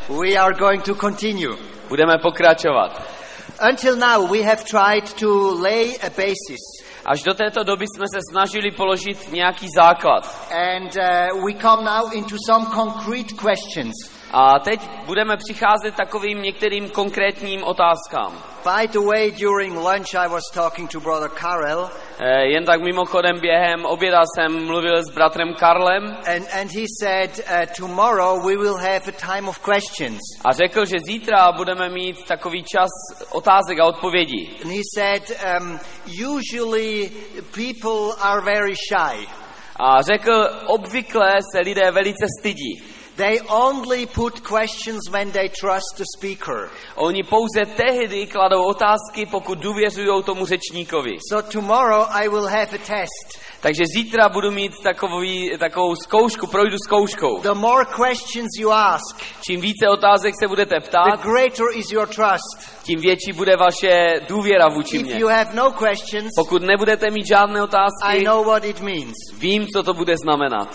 We are going to continue. Budeme pokračovat. Until now we have tried to lay a basis. Až do této doby jsme se snažili položit nějaký základ. And we come now into some concrete questions. A teď budeme přicházet takovým některým konkrétním otázkám. By the way, during lunch I was talking to brother Karel. Jen tak mimochodem během oběda jsem mluvil s bratrem Karlem. And he said tomorrow we will have a time of questions. A řekl, že zítra budeme mít takový čas otázek a odpovědí. And he said usually people are very shy. A řekl, obvykle se lidé velice stydí. They only put questions when they trust the speaker. Oni pouze tehdy kladou otázky, pokud důvěřují tomu řečníkovi. So tomorrow I will have a test. Takže zítra budu mít takovou zkoušku, projdu zkouškou. The more questions you ask, čím více otázek se budete ptát, the greater is your trust. tím větší bude vaše důvěra vůči mně. If you have no questions, pokud nebudete mít žádné otázky, I know what it means. Vím, co to bude znamenat.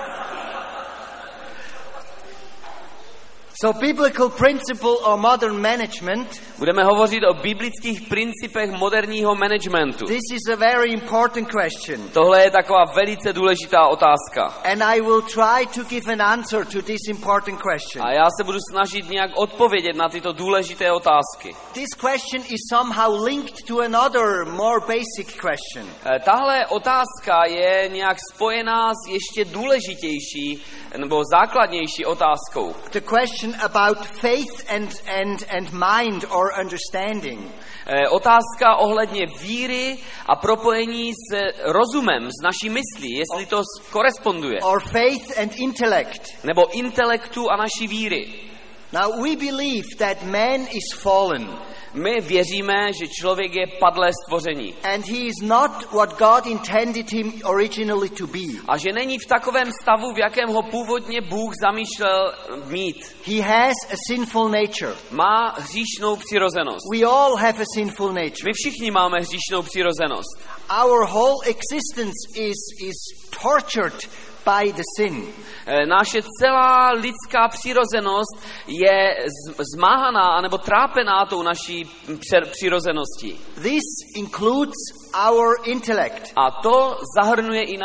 So biblical principle or modern management. Budeme hovořit o biblických principech moderního managementu. This is a very important question. Tohle je taková velice důležitá otázka. And I will try to give an answer to this important question. A já se budu snažit nějak odpovědět na tyto důležité otázky. This question is somehow linked to another more basic question. Tahle otázka je nějak spojená s ještě důležitější nebo základnější otázkou. The question about faith and mind or understanding. Otázka ohledně víry a propojení s rozumem, s naší myslí, jestli to koresponduje. Or faith and intellect. Nebo intelektu a naší víry. Now we believe that man is fallen. My věříme, že člověk je padlé stvoření. And he is not what God intended him originally to be. A že není v takovém stavu, v jakém ho původně Bůh zamýšlel mít. He has a sinful nature. Má hříšnou přirozenost. We all have a sinful nature. My všichni máme hříšnou přirozenost. Our whole existence is tortured by the sin. Naše celá lidská přirozenost je zmáhaná anebo trápená tou naší přirozeností. This includes our intellect. A to zahrnuje i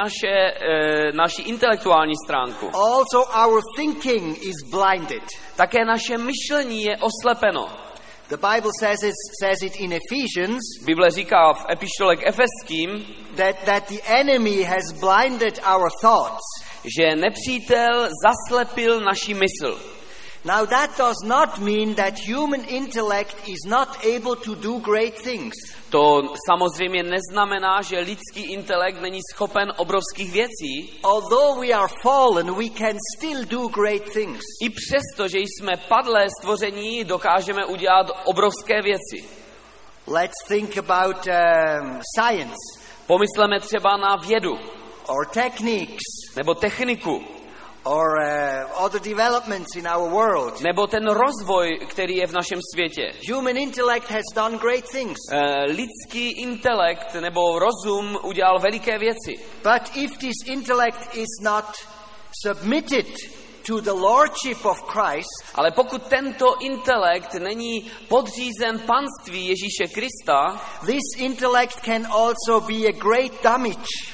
naši intelektuální stránku. Also our thinking is blinded. Také naše myšlení je oslepeno. The Bible says it in Ephesians. Bible říká v epištole k Efeským, that the enemy has blinded our thoughts. Že nepřítel zaslepil naši mysl. Now that does not mean that human intellect is not able to do great things. To samozřejmě neznamená, že lidský intelekt není schopen obrovských věcí. Although we are fallen, we can still do great things. I přesto, že jsme padlé stvoření, dokážeme udělat obrovské věci. Let's think about science. Pomysleme třeba na vědu. Or techniques. Nebo techniku. Or other developments in our world. Nebo ten rozvoj, který je v našem světě. Human intellect has done great things. Lidský intelekt nebo rozum udělal veliké věci. But if this intellect is not submitted to the lordship of Christ, ale pokud tento intelekt není podřízen panství Ježíše Krista, this intellect can also be a great damage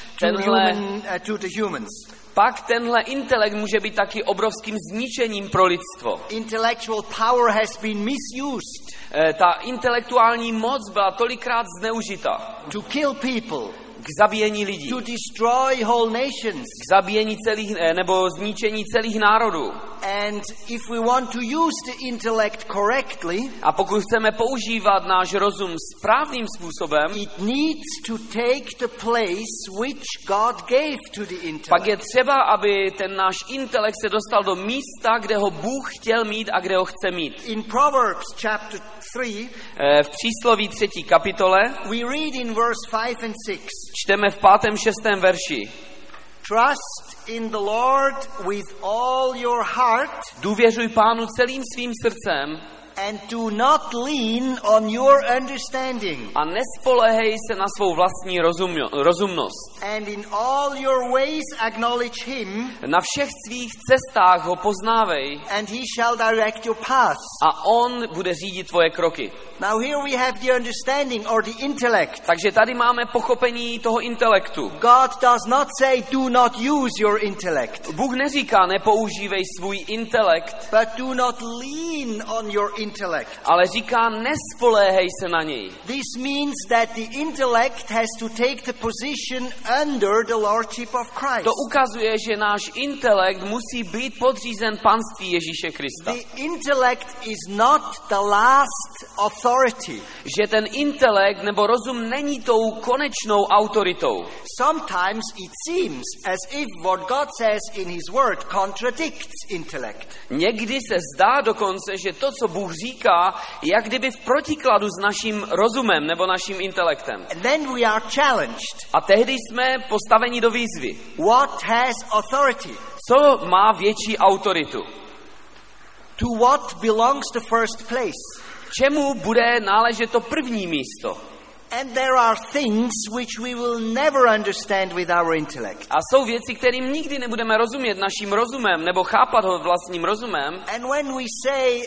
to the humans. Pak tenhle intelekt může být taky obrovským zničením pro lidstvo. Intellectual power has been misused. Ta intelektuální moc byla tolikrát zneužita. To kill people. K zabíjení lidí. To destroy whole nations. K zabíjení celých nebo zničení celých národů. And if we want to use the intellect correctly, a pokud chceme používat náš rozum správným způsobem, it needs to take the place which God gave to the intellect. Pak je třeba, aby ten náš intelekt se dostal do místa, kde ho Bůh chtěl mít a kde ho chce mít. In Proverbs chapter 3, v přísloví 3. kapitole, we read in verse 5 and 6. Čteme v 5. 6. verši. Trust in the Lord with all your heart. Důvěřuj Pánu celým svým srdcem. And do not lean on your understanding. A nespolehej se na svou vlastní rozumnost. And in all your ways acknowledge him. Na všech svých cestách ho poznávej. And he shall direct your paths. A on bude řídit tvoje kroky. Now here we have the understanding or the intellect. Takže tady máme pochopení toho intelektu. God does not say do not use your intellect. Bůh neříká nepoužívej svůj intelekt, But do not lean on your intellect. ale říká nespoléhej se na něj. This means that the intellect has to take the position under the lordship of Christ. To ukazuje, že náš intelekt musí být podřízen panství Ježíše Krista. The intellect is not the last authority. Že ten intelekt nebo rozum není tou konečnou autoritou. Sometimes it seems as if what God says in his word contradicts intellect. Někdy se zdá dokonce, že to, co Bůh říká, je jak kdyby v protikladu s naším rozumem nebo naším intelektem. And then we are challenged. A tehdy jsme postaveni do výzvy. What has authority? Co má větší autoritu? To what belongs the first place? Čemu bude náležet to první místo? And there are things which we will never understand with our intellect. A jsou věci, kterým nikdy nebudeme rozumět naším rozumem nebo chápat ho vlastním rozumem. And when we say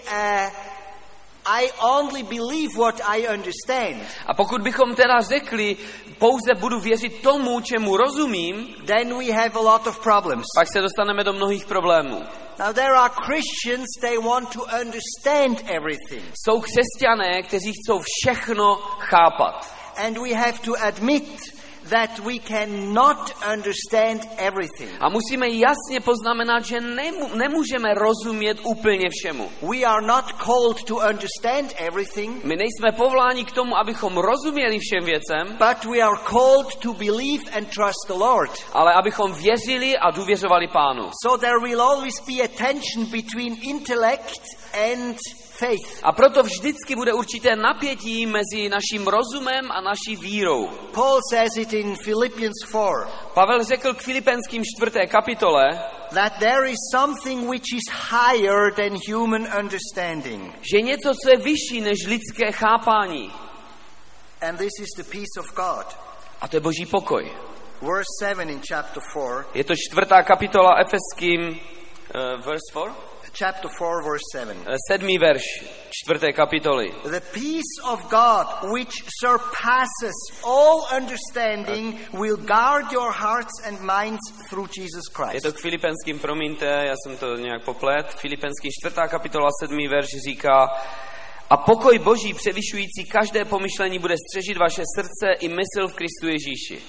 I only believe what I understand. A pokud bychom teda řekli, pouze budu věřit tomu, čemu rozumím, then we have a lot of problems. pak se dostaneme do mnohých problémů. Now there are Christians, they want to understand everything. Jsou křesťané, kteří chcou všechno chápat. And we have to admit that we cannot understand everything. A musíme jasně poznamenat, že nemůžeme rozumět úplně všemu. We are not called to understand everything. My nejsme povoláni k tomu, abychom rozuměli všem věcem, But we are called to believe and trust the Lord. ale abychom věřili a důvěřovali Pánu. So there will always be a tension between intellect and faith. A proto vždycky bude určité napětí mezi naším rozumem a naší vírou. Paul says it in Philippians 4. Pavel řekl k Filipenským 4. kapitole, that there is something which is higher than human understanding. že něco, co je vyšší než lidské chápání. And this is the peace of God. A to je Boží pokoj. Verse 7 in chapter 4. Je to 4. kapitola Efeským, verse 4? Chapter 4, verse 7. 7. verš 4. kapitoly. The peace of God, which surpasses all understanding, will guard your hearts and minds through Jesus Je Christ. to k Filipenským, promiňte, já jsem to nějak poplet. Filipenským 4. kapitola 7. verš říká: a pokoj Boží převyšující každé pomyšlení bude střežit vaše srdce i mysl v Kristu Ježíši.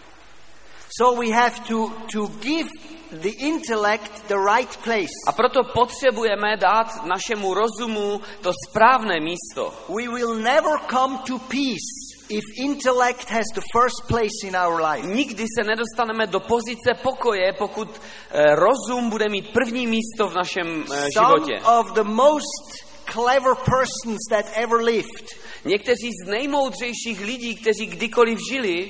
So we have to give the intellect the right place. A proto potřebujeme dát našemu rozumu to správné místo. We will never come to peace if intellect has the first place in our life. Nikdy se nedostaneme do pozice pokoje, pokud rozum bude mít první místo v našem životě. Some of the most clever persons that ever lived. Někteří z nejmoudřejších lidí, kteří kdykoliv žili,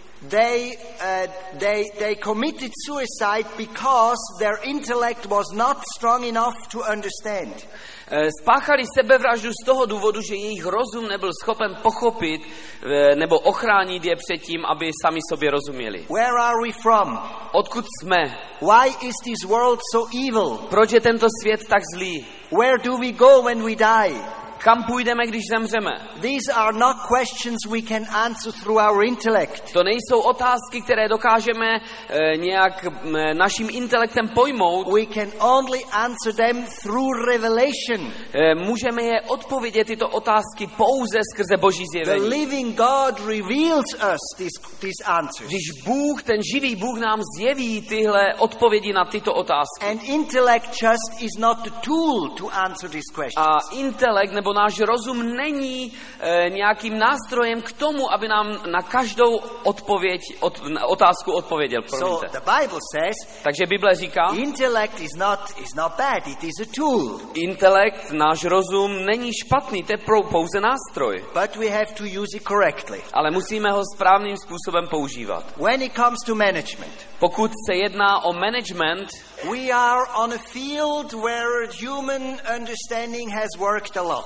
they committed suicide because their intellect was not strong enough to understand. Spáchali sebevraždu z toho důvodu, že jejich rozum nebyl schopen pochopit nebo ochránit je před tím, aby sami sobě rozuměli. Where are we from? Odkud jsme? Why is this world so evil? Proč je tento svět tak zlý? Where do we go when we die? Kam půjdeme, když zemřeme? These are not questions we can answer through our intellect. To nejsou otázky, které dokážeme nějak naším intelektem pojmout. We can only answer them through revelation. Můžeme je odpovědět tyto otázky pouze skrze Boží The zjevení. living God reveals us these answers. Když Bůh, ten živý Bůh nám zjeví tyhle odpovědi na tyto otázky. And intellect just is not the tool to answer these questions. A intelekt nebo náš rozum není nějakým nástrojem k tomu, aby nám na každou otázku odpověděl. So the Bible says, takže Bible říká, intellect is not bad, it is a tool. Intelekt, náš rozum není špatný, to je pouze nástroj. But we have to use it correctly. Ale musíme ho správným způsobem používat. When it comes to management, pokud se jedná o management, we are on a field where human understanding has worked a lot.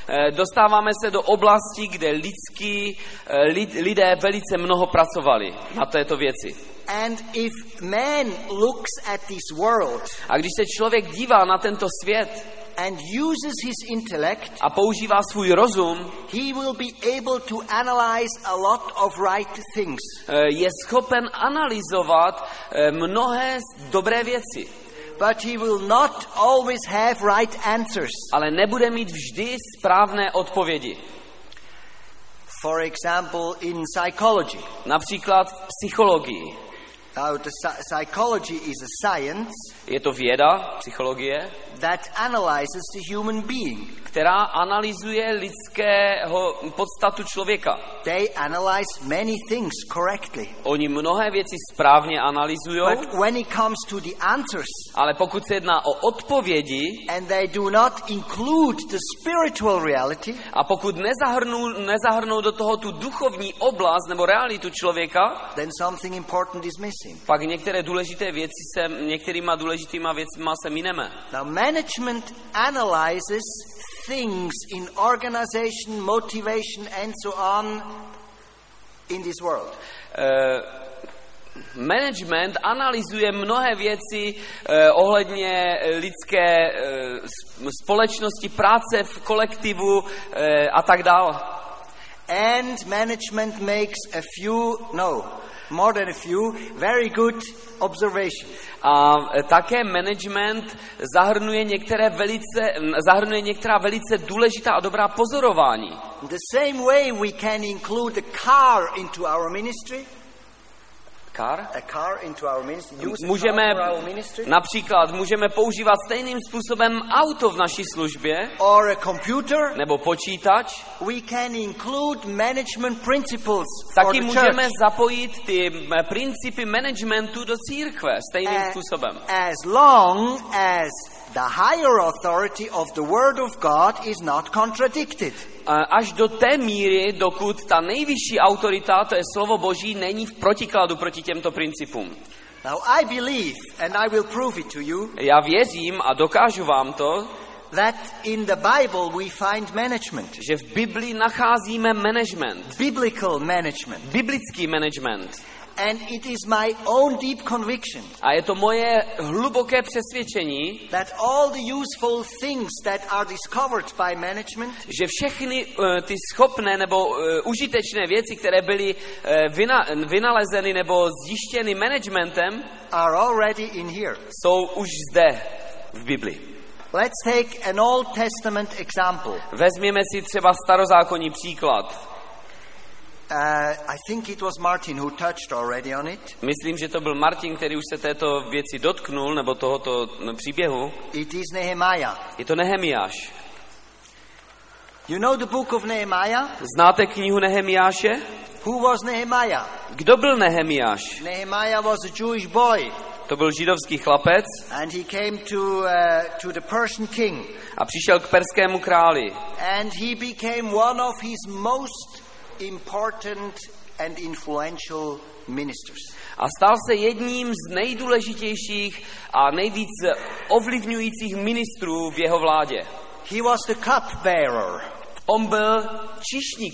dostáváme se do oblasti, kde lidé velice mnoho pracovali na této věci. And if man looks at this world A když se člověk dívá na tento svět and uses his intellect, a používá svůj rozum, he will be able to analyze a lot of right things. je schopen analyzovat mnohé dobré věci. But he will not always have right answers. Ale nebude mít vždy správné odpovědi. For example, in psychology. Například v psychologii. Now, psychology is a science Je to věda, psychologie, that analyzes the human being. která analyzuje lidského podstatu člověka. They analyze many things correctly. Oni mnohé věci správně analyzují, But when it comes to the answers, ale pokud se jedná o odpovědi and they do not include the spiritual reality, a pokud nezahrnou do toho tu duchovní oblast nebo realitu člověka, then something important is missing. pak některé důležité věci některýma důležitýma věcma se mineme. Now, management analyzes things in organization, motivation, and so on in this world. Management analyzuje mnohé věci ohledně lidské společnosti, práce v kolektivu a tak dále. And management makes more than a few very good observations. A také management zahrnuje některá velice důležitá a dobrá pozorování. The same way we can include a car into our ministry. A car into our ministry. Můžeme používat stejným způsobem auto v naší službě, or a computer, nebo počítač. We can include management principles Taky for the můžeme church. zapojit ty principy managementu do církve stejným způsobem. As long as the higher authority of the Word of God is not contradicted. Až do té míry, dokud ta nejvyšší autorita, to je slovo Boží, není v protikladu proti těmto principům. Now I believe, and I will prove it to you, Já věřím a dokážu vám to, that in the Bible we find management. že v Biblii nacházíme management. Biblical management. Biblický management. And it is my own deep conviction A je to moje hluboké přesvědčení, that all the useful things that are discovered by management že všechny ty schopné nebo užitečné věci, které byly vynalezeny nebo zjištěny managementem, are already in here. jsou už zde v Biblii. Let's take an Old Testament example. Vezměme si třeba starozákonní příklad. I think it was Martin who touched already on it. Myslím, že to byl Martin, který už se této věci dotknul, nebo tohoto příběhu. It is Nehemiah. Je to Nehemiáš. You know the book of Nehemiah? Znáte knihu Nehemiáše? Who was Nehemiah? Kdo byl Nehemiáš? Nehemiah was a Jewish boy. To byl židovský chlapec And he came to the Persian king. a přišel k perskému králi. And he became one of his most important and influential ministers. A stal se jedním z nejdůležitějších a nejvíc ovlivňujících ministrů v jeho vládě. He was the cupbearer. On byl číšník,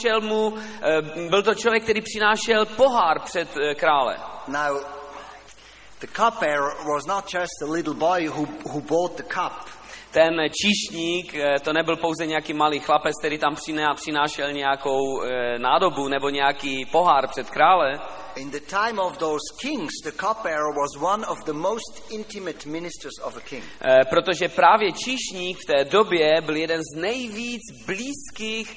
byl to člověk, který přinášel pohár před krále. Now, the cupbearer was not just a little boy who bought the cup. Ten číšník, to nebyl pouze nějaký malý chlapec, který tam přinášel nějakou nádobu nebo nějaký pohár před krále. In the time of those kings, the cupbearer was one of the most intimate ministers of a king. Protože právě číšník v té době byl jeden z nejvíc blízkých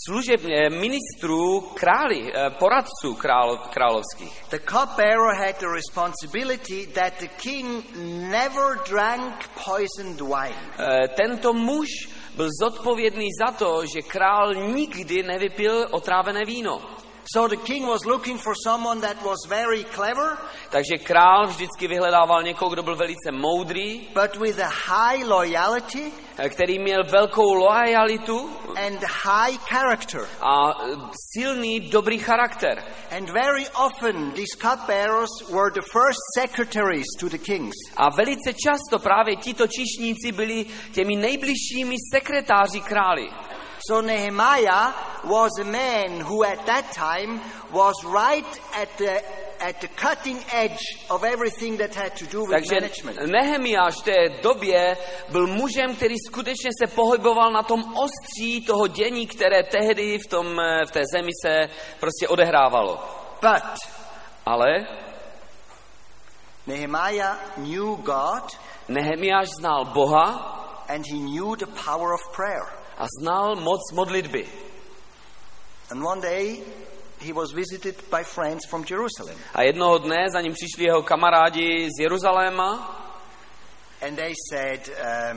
ministrů poradců královských. The cupbearer had the responsibility that the king never drank poisoned wine. Tento muž byl zodpovědný za to, že král nikdy nevypil otrávené víno. So the king was looking for someone that was very clever, takže král vždycky vyhledával někoho, kdo byl velice moudrý, but with a high loyalty, který měl velkou loajalitu and high character. A silný, dobrý charakter. And very often these cupbearers were the first secretaries to the kings. A velice často právě tito číšníci byli těmi nejbližšími sekretáři králi. So Nehemiah was a man who at that time was right at the cutting edge of everything that had to do with Takže management. Nehemiáš v té době byl mužem, který skutečně se pohyboval na tom ostří toho dění, které tehdy v té zemi se prostě odehrávalo. Ale Nehemiah knew God, Nehemiáš znal Boha and he knew the power of prayer. a znal moc modlitby. And one day he was visited by friends from Jerusalem. A jednoho dne za ním přišli jeho kamarádi z Jeruzaléma. And they said,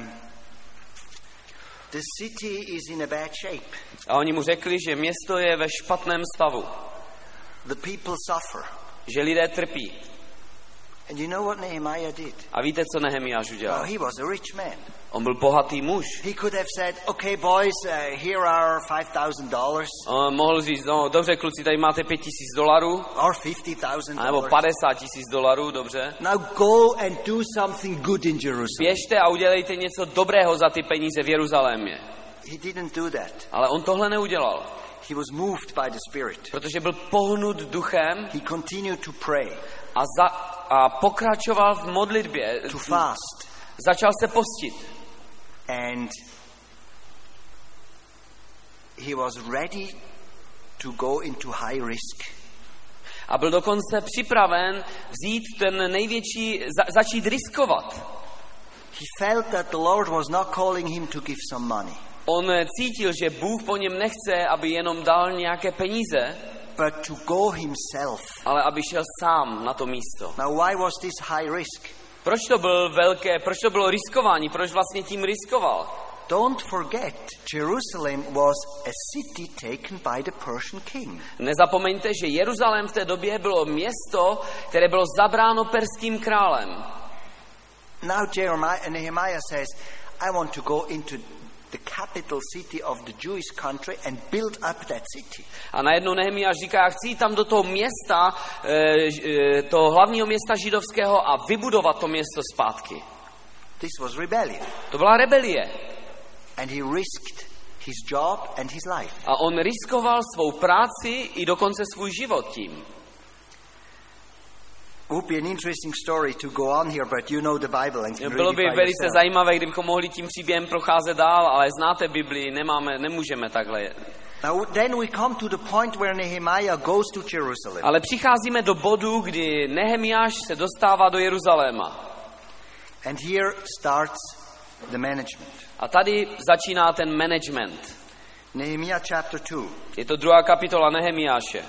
the city is in a bad shape. A oni mu řekli, že město je ve špatném stavu. The people suffer. Že lidé trpí. And you know what Nehemiah did? A víte, co Nehemiáš udělal? Well, he was a rich man. On byl bohatý muž. He could have said, okay, boys, here are $5,000. On mohl říct, no dobře, kluci, tady máte $5,000. Or $50,000. Nebo $50,000, dobře. Now go and do something good in Jerusalem. Běžte a udělejte něco dobrého za ty peníze v Jeruzalémě. He didn't do that. Ale on tohle neudělal. He was moved by the Spirit. Protože byl pohnut duchem He continued to pray. A pokračoval v modlitbě. To fast. Začal se postit. And he was ready to go into high risk. A byl dokonce připraven vzít ten největší, začít riskovat. He felt that the Lord was not calling him to give some money. On cítil, že Bůh po něm nechce, aby jenom dal nějaké peníze, but to go himself. Ale aby šel sám na to místo. Now why was this high risk? Proč to bylo riskování? Proč vlastně tím riskoval? Don't forget, Jerusalem was a city taken by the Persian king. Nezapomeňte, že Jeruzalém v té době bylo město, které bylo zabráno perským králem. Now Nehemiah says, I want to go into the capital city of the Jewish country and build up that city. A najednou Nehemiáš říká, já chci jít tam do toho města, toho hlavního města židovského a vybudovat to město zpátky. This was rebellion. To byla rebelie. And he risked his job and his life. A on riskoval svou práci i dokonce svůj život tím. Would be an interesting story to go on here, but you know the Bible and can Bylo by read it by velice yourself. zajímavé, kdybychom mohli tím příběhem procházet dál, ale znáte Biblii, nemůžeme takhle. Now then we come to the point where Nehemiah goes to Jerusalem. Ale přicházíme do bodu, kdy Nehemiáš se dostává do Jeruzaléma. And here starts the management. A tady začíná ten management. Nehemiah chapter 2. Je to 2. kapitola Nehemiáše.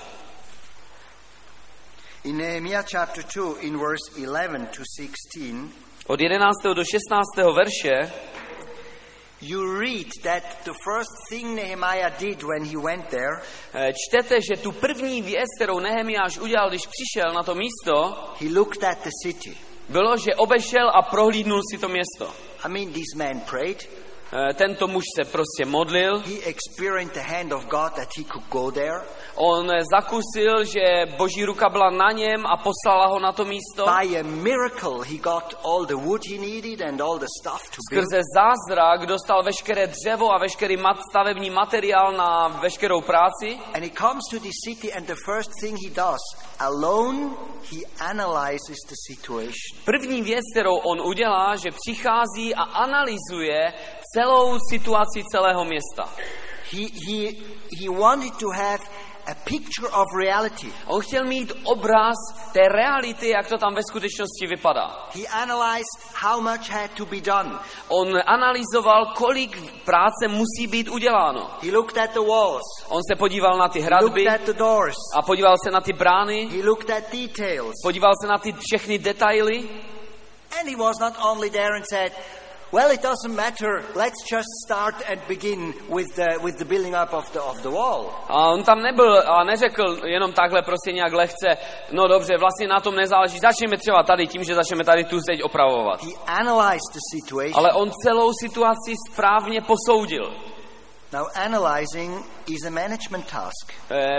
In Nehemiah chapter 2, in verse 11 to 16, od 11. do 16. verše you read that the first thing Nehemiah did when he went there, čtete, že tu první věc, kterou Nehemiáš udělal, když přišel na to místo, he looked at the city. bylo, že obešel a prohlídnul si to město. I mean, this man prayed. Tento muž se prostě modlil. He experienced the hand of God that he could go there. On zakusil, že Boží ruka byla na něm a poslala ho na to místo. By a miracle he got all the wood he needed and all the stuff to build. Skrze zázrak dostal veškeré dřevo a veškerý stavební materiál na veškerou práci. And he comes to this city and the first thing he does, alone he analyzes the situation. První věc, kterou on udělá, že přichází a analyzuje celou situaci celého města. He wanted to have a picture of reality. On chtěl mít obraz té reality, jak to tam ve skutečnosti vypadá. He analyzed how much had to be done. On analyzoval, kolik práce musí být uděláno. He looked at the walls. On se podíval na ty hradby Looked at the doors. a podíval se na ty brány. He looked at details. Podíval se na ty všechny detaily. And he was not only there and said, well, it doesn't matter. Let's just start and begin with the building up of the wall. A on tam nebyl a neřekl jenom takhle prostě nějak lehce, no dobře, vlastně na tom nezáleží. Začneme třeba tady tím, že začneme tady tu zeď opravovat. He analyzed the situation. Ale on celou situaci správně posoudil. Now, analyzing is a management task.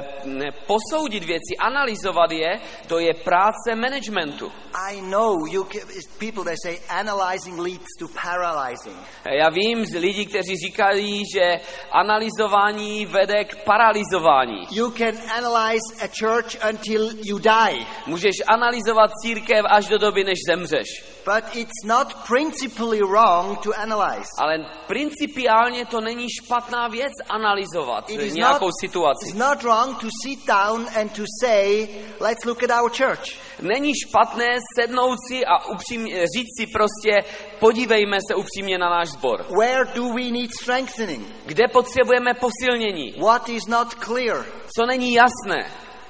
Posoudit věci, analyzovat je, to je práce managementu. I know people that say analyzing leads to paralyzing. Já vím z lidí, kteří říkají, že analyzování vede k paralyzování. You can analyze a church until you die. Můžeš analyzovat církev až do doby, než zemřeš. But it's not principally wrong to analyze. Ale principiálně to není špatná věc analyzovat nějakou situaci. It's not wrong to sit down and to say, let's look at our church. Není špatné sednout si a říct si prostě, podívejme se upřímně na náš sbor. Where do we need strengthening? Kde potřebujeme posilnění? What is not clear? Co není jasné?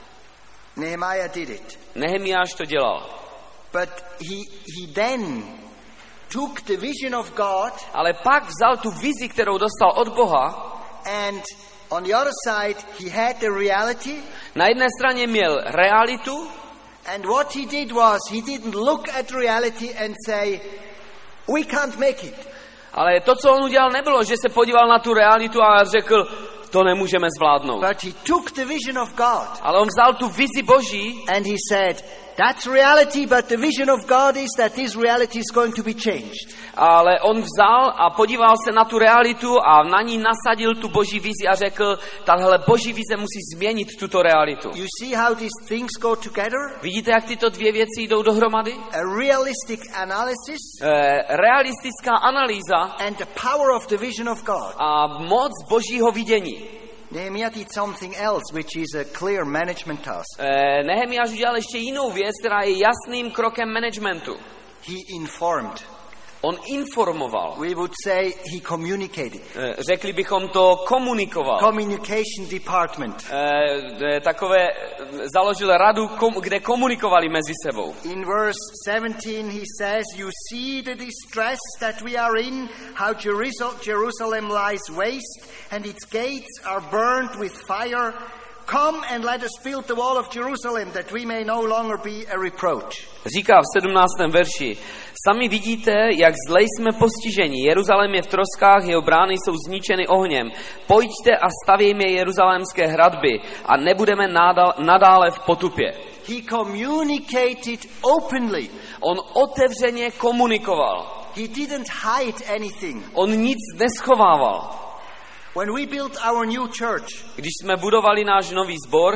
Nehemiah did it. Nehemiáš to dělal. But he then took the vision of God, ale pak vzal tu vizi, kterou dostal od Boha, and on the other side he had the reality. Na jedné straně měl realitu, and what he did was he didn't look at reality and say, we can't make it. Ale to, co on udělal, nebylo, že se podíval na tu realitu a řekl, to nemůžeme zvládnout. But he took the vision of God. Ale on vzal tu vizi Boží and he said, that's reality, but the vision of God is that this reality is going to be changed. Ale on vzal a podíval se na tu realitu a na ní nasadil tu Boží vizi a řekl, tahle Boží vize musí změnit tuto realitu. You see how these things go together? Vidíte, jak tyto dvě věci jdou dohromady? A realistic analysis, realistická analýza and the power of the vision of God. A moc Božího vidění. Nehemiah did something else, which is a clear management task. Nehemiáš udělal ještě jinou věc, která je jasným krokem managementu. He informed. On informoval. We would say he communicated. Řekli bychom to komunikoval. Communication department. Takové založil radu, kde komunikovali mezi sebou. In verse 17 he says, you see the distress that we are in, how Jerusalem lies waste and its gates are burned with fire. Come and let us build the wall of Jerusalem, that we may no longer be a reproach. Říká v 17. verši, sami vidíte, jak zle jsme postiženi. Jeruzalém je v troskách, jeho brány jsou zničeny ohněm. Pojďte a stavějme jeruzalémské hradby a nebudeme nadále v potupě. He communicated openly. On otevřeně komunikoval. He didn't hide anything. On nic neschovával. When we built our new church, když jsme budovali náš nový sbor,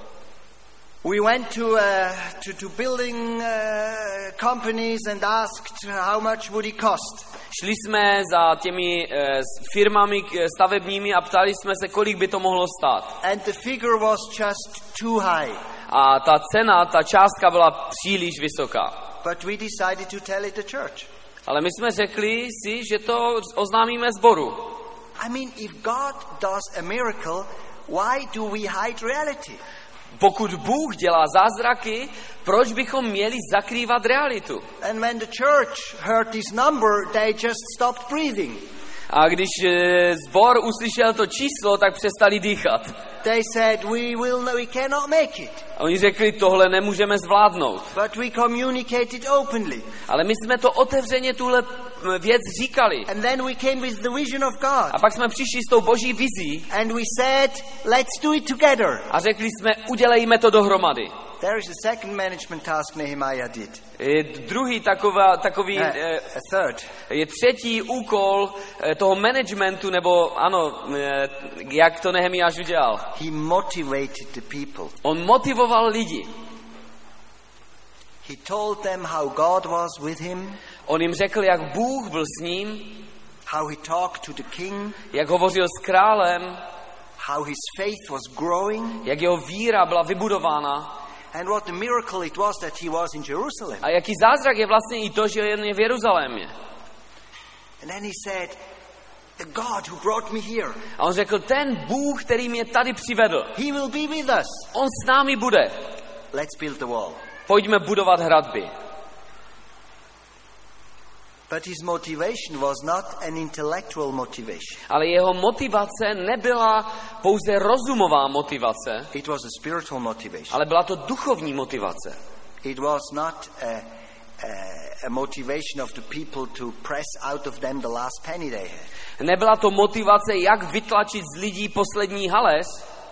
we went to building companies and asked how much would it cost. Šli jsme za těmi firmami stavebními a ptali jsme se, kolik by to mohlo stát. And the figure was just too high. A ta cena, ta částka byla příliš vysoká. But we decided to tell it the church. Ale my jsme řekli si, že to oznámíme sboru. I mean, if God does a miracle, why do we hide reality? Pokud Bůh dělá zázraky, proč bychom měli zakrývat realitu? And when the church heard this number, they just stopped breathing. A když sbor uslyšel to číslo, tak přestali dýchat. They said, we cannot make it. A oni řekli, tohle nemůžeme zvládnout. But we communicated openly. Ale my jsme to otevřeně tuhle věc říkali. And then we came with the vision of God. A pak jsme přišli s tou Boží vizí. And we said, let's do it together. A řekli jsme, udělejme to dohromady. There is a second management task Nehemiah did. Druhý takový a third. Je třetí úkol toho managementu, nebo ano, jak to Nehemiáš udělal. He motivated the people. On motivoval lidi. He told them how God was with him. On jim řekl, jak Bůh byl s ním. How he talked to the king. Jak hovořil s králem. How his faith was growing. Jak jeho víra byla vybudována. And what a miracle it was that he was in Jerusalem. A jaký zázrak je vlastně i to, že je v Jeruzalémě. And then he said, the God who brought me here. A on řekl, ten Bůh, který mě tady přivedl. He will be with us. On s námi bude. Let's build the wall. Pojďme budovat hradby. But his motivation was not an intellectual motivation. Ale jeho motivace nebyla pouze rozumová motivace. It was a spiritual motivation. Ale byla to duchovní motivace. It was not a motivation of the people to press out of them the last penny they had. Nebyla to motivace, jak vytlačit z lidí poslední halez.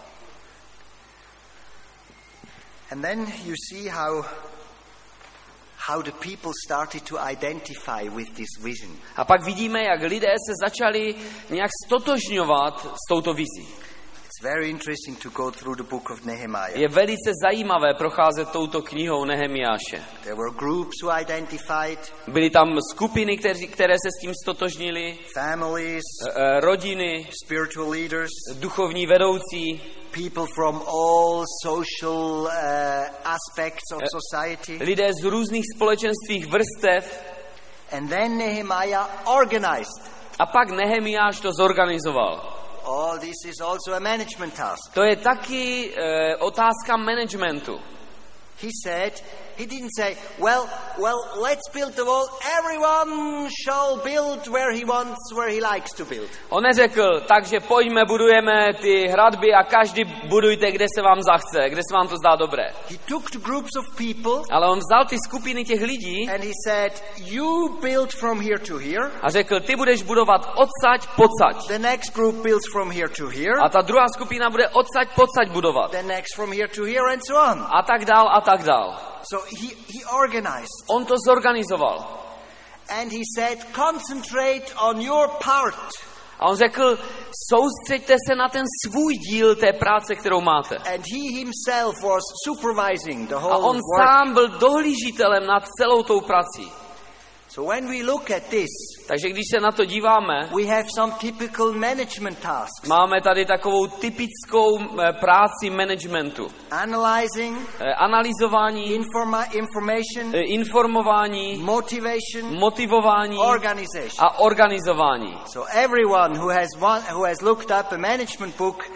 And then you see how the people started to identify with this vision. A pak vidíme, jak lidé se začali nějak stotožňovat s touto vizí. It's very interesting to go through the book of Nehemiah. Je velice zajímavé procházet touto knihou Nehemiáše. There were groups who identified, Byly tam skupiny, které se s tím stotožnili, families, rodiny, spiritual leaders, duchovní vedoucí, people from all social aspects of society. lidé z různých společenstvích vrstev. And then Nehemiah organized. A pak Nehemiáš to zorganizoval. Oh, this is also a management task. To je taky otázka managementu. He didn't say, well, let's build the wall. Everyone shall build where he likes to build. On neřekl, takže pojďme, budujeme ty hradby a každý budujte, kde se vám zachce, kde se vám to zdá dobré. He took the groups of people. Ale on vzal ty skupiny těch lidí And he said, you build from here to here. a řekl, ty budeš budovat odsaď, pocať. The next group builds from here to here. A ta druhá skupina bude odsaď, pocať budovat. The next from here to here and so on. A tak dál, a tak dál. So he organized. On to zorganizoval. And he said, concentrate on your part. A on řekl, soustřeďte se na ten svůj díl té práce, kterou máte. And he himself was supervising the A whole on work. sám byl dohlížitelem nad celou tou prací. So when we look at this, Takže když se na to díváme, we have some typical management tasks. máme tady takovou typickou práci managementu. Analyzing, Analyzování, information, informování, motivation, motivování organization. a organizování. So everyone who has looked up a management book,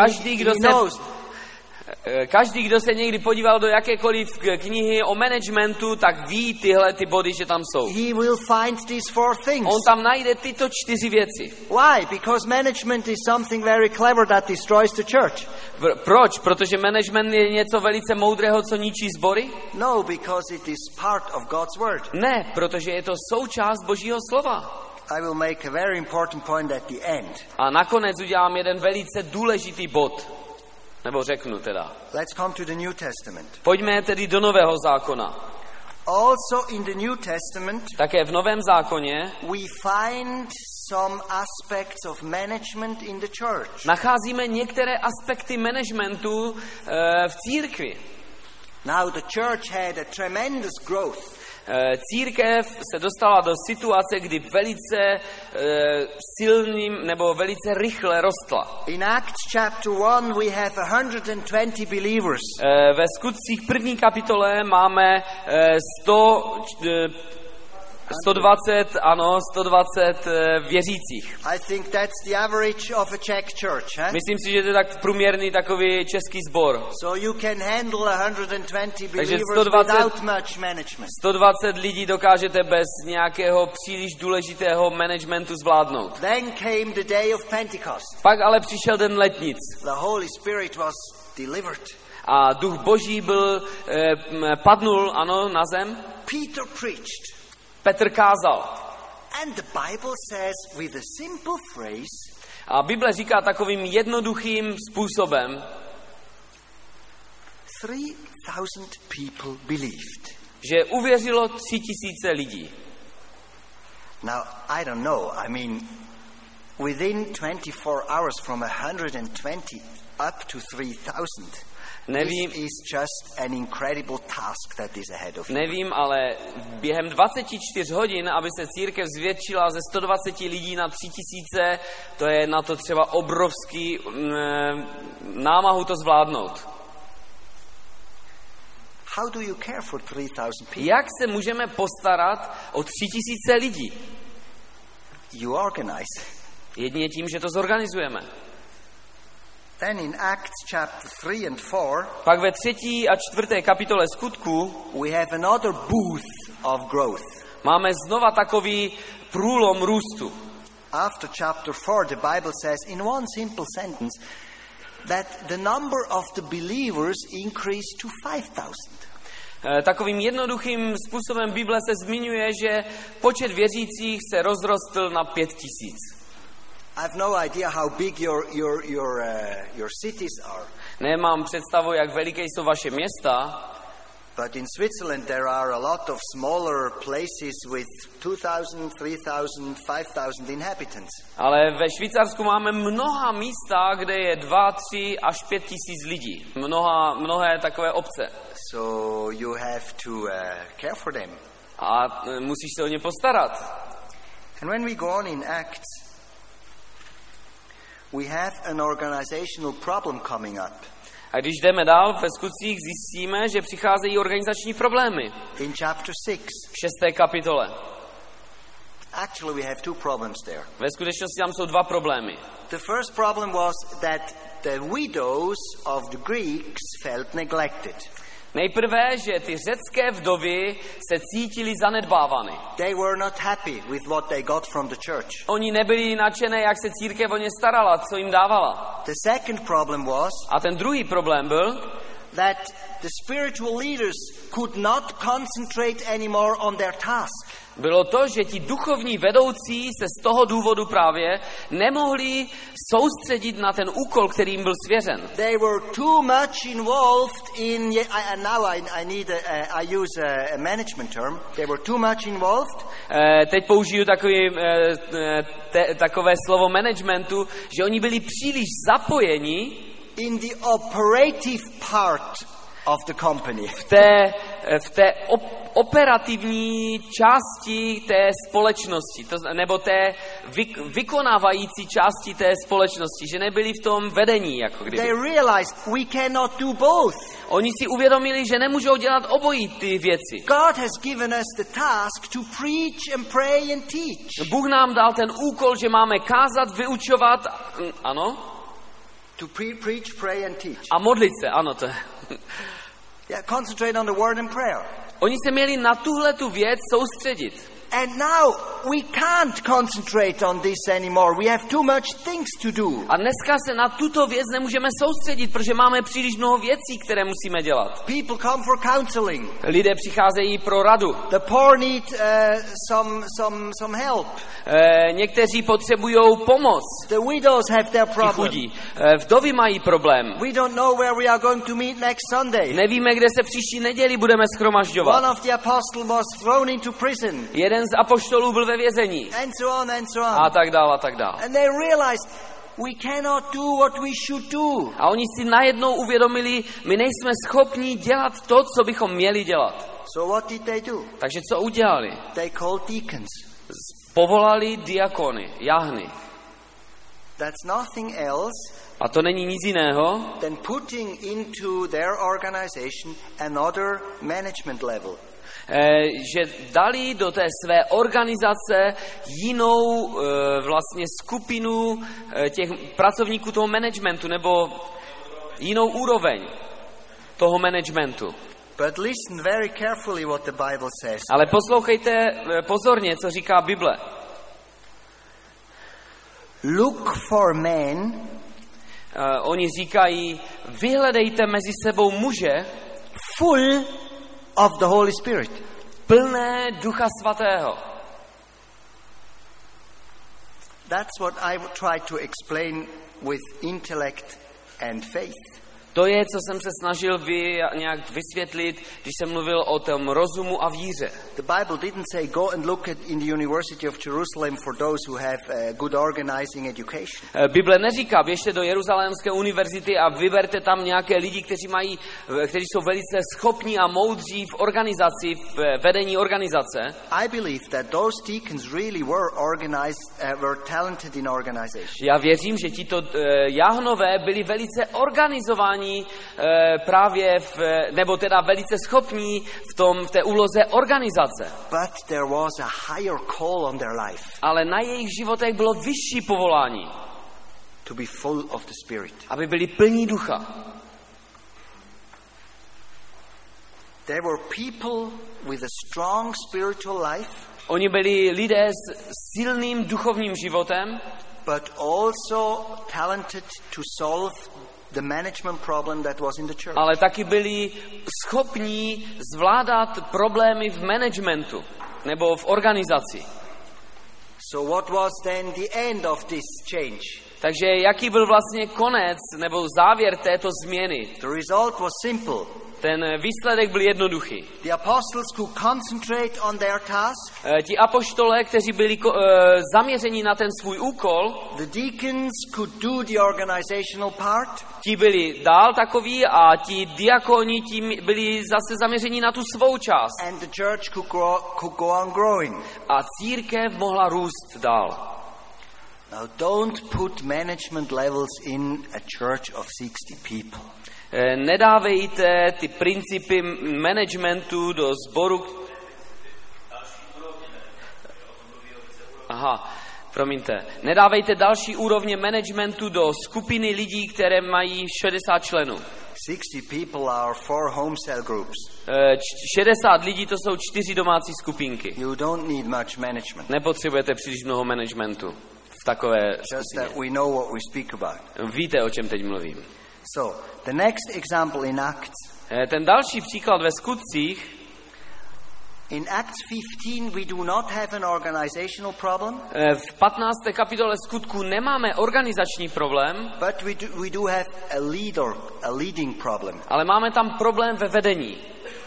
Každý, kdo se někdy podíval do jakékoliv knihy o managementu, tak ví tyhle ty body, že tam jsou. he will find these four things. On tam najde tyto 4 věci. Why? Because management is something very clever that destroys the church. Proč? Protože management je něco velice moudrého, co ničí sbory? No, because it is part of God's word. Ne, protože je to součást Božího slova. I will make a very important point at the end. A nakonec udělám jeden velice důležitý bod. Nebo řeknu teda. Let's come to the New Testament. Pojďme tedy do Nového zákona. Also in the New Testament, Také v Novém zákoně we find some aspects of management in the church. nacházíme některé aspekty managementu v církvi. Now the church had a tremendous growth. Církev se dostala do situace, kdy velice silným nebo velice rychle rostla. In Acts chapter 1 we have 120 believers. Ve Skutcích 1. kapitole máme 120 věřících. I think that's the average of a Czech church, huh? Myslím si, že to je tak průměrný takový český sbor. So you can handle 120 Takže believers without much management. 120 lidí dokážete bez nějakého příliš důležitého managementu zvládnout. Then came the day of Pentecost. Pak ale přišel den letnic The Holy Spirit was delivered. a duch Boží padnul, na zem. Peter preached. Petr kázal. And the Bible says with a simple phrase, A Bible říká takovým jednoduchým způsobem, 3,000 people believed. že uvěřilo 3,000 lidí. Now, I don't know, I mean, within 24 hours from 120 up to 3,000, Nevím, this is just an incredible task that is ahead of you. nevím, ale během 24 hodin, aby se církev zvětšila ze 120 lidí na 3,000, to je na to třeba obrovský námahu to zvládnout. How do you care for 3,000 people? Jak se můžeme postarat o 3,000 lidí? You organize. Jedině tím, že to zorganizujeme. Then in Acts chapter 3 and 4, Pak ve 3. a 4. kapitole Skutků we have another booth of growth. máme znova takový průlom růstu. After chapter 4, the Bible says in one simple sentence that the number of the believers increased to 5,000. Takovým jednoduchým způsobem Bible se zmiňuje, že počet věřících se rozrostl na 5,000. I have no idea how big your cities are. Nemám představu, jak veliké jsou vaše města, but in Switzerland there are a lot of smaller places with 2,000, 3,000, 5,000 inhabitants. Ale ve Švýcarsku máme mnoha místa, kde je 2, 3 až 5 tisíc lidí. Mnohé takové obce. So you have to care for them. A musíš se o ně postarat. And when we go on in Acts, we have an organizational problem coming up. A když jdeme dál ve skutcích, zjistíme, že přicházejí organizační problémy. In chapter 6. V 6. kapitole. Actually, we have two problems there. Ve skutečnosti tam jsou dva problémy. The first problem was that the widows of the Greeks felt neglected. Nejprve, že ty řecké vdovy se cítili zanedbávány. They were not happy with what they got from the church. Oni nebyli nadšené, jak se církev o ně starala, co jim dávala. The second problem was a ten druhý problém byl, that the spiritual leaders could not concentrate anymore on their task. Bylo to, že ti duchovní vedoucí se z toho důvodu právě nemohli soustředit na ten úkol, který jim byl svěřen. They were too much involved in and now I use a management term. They were too much involved. Teď použiju takové slovo managementu, že oni byli příliš zapojeni in the operative part of the company. V té operativní části té společnosti, nebo té vykonávající části té společnosti, že nebyli v tom vedení, jako kdyby. They realized we cannot do both. Oni si uvědomili, že nemůžou dělat obojí ty věci. God has given us the task to preach and pray and teach. Bůh nám dal ten úkol, že máme kázat, vyučovat, ano? To preach, pray and teach. A modlit se, ano, to je. Yeah, concentrate on the word and prayer. Oni se měli na tuhletu věc soustředit. And now we can't concentrate on this anymore. We have too much things to do. A dneska se na tuto věc nemůžeme soustředit, protože máme příliš mnoho věcí, které musíme dělat. People come for counseling. Lidé přicházejí pro radu. The poor need some help. Někteří potřebují pomoc. The widows have their problem. Chudí. Vdovy mají problém. We don't know where we are going to meet next Sunday. Nevíme, kde se příští neděli budeme shromažďovat. One of the apostles was thrown into prison. Jeden z apoštolů byl ve vězení. And so on and so on. A tak dál, a tak dál. And they realized we cannot do what we should do. A oni si najednou uvědomili, my nejsme schopni dělat to, co bychom měli dělat. So what did they do? Takže co udělali? They called deacons. Povolali diakony, jáhny. That's nothing else. A to není nic jiného, than putting into their organization another management level. Že dali do té své organizace jinou vlastně skupinu těch pracovníků toho managementu, nebo jinou úroveň toho managementu. But listen very carefully what the Bible says. Ale poslouchejte pozorně, co říká Bible. Look for men. Oni říkají, vyhledejte mezi sebou muže full of the Holy Spirit. Plné Ducha Svatého. That's what I try to explain with intellect and faith. To je, co jsem se snažil nějak vysvětlit, když jsem mluvil o tom rozumu a víře. The Bible didn't say go and look at in the University of Jerusalem for those who have good organizing education. Bible neříká, běžte do Jeruzalémské univerzity a vyberte tam nějaké lidi, kteří jsou velice schopní a moudří v organizaci, v vedení organizace. I believe that those deacons really were talented in organization. Já věřím, že tito jáhnové byli velice organizovaní právě nebo teda velice schopní v té úloze organizace. But there was a higher call on their life. Ale na jejich životech bylo vyšší povolání. To be full of the Spirit. Aby byli plní ducha. There were people with a strong spiritual life. Oni byli lidé s silným duchovním životem. But also talented to solve the management problem that was in the church. Ale taky byli schopní zvládat problémy v managementu nebo v organizaci. So what was then the end of this change? Takže jaký byl vlastně konec nebo závěr této změny? The result was simple. Ten výsledek byl jednoduchý. The apostles could concentrate on their task. Ti apoštolé, kteří byli zaměření na ten svůj úkol, The deacons could do the organizational part. ti byli dál takoví a ti diakoni ti byli zase zaměření na tu svou část. And the church could go on growing. A církev mohla růst dál. Now don't put management levels in a church of 60 people. Nedávejte ty principy managementu do sboru. Nedávejte další úrovně managementu do skupiny lidí, které mají 60 členů. 60 people are 4 home cell groups. 60 lidí to jsou 4 domácí skupinky. You don't need much management. Nepotřebujete příliš mnoho managementu v takové Just skupině. that we know what we speak about. Víte, o čem teď mluvím. So, the next example in Acts. Ten další příklad ve skutcích. In Acts 15 we do not have an organizational problem. V 15. kapitole skutků nemáme organizační problém, But we do have a leading problem. ale máme tam problém ve vedení.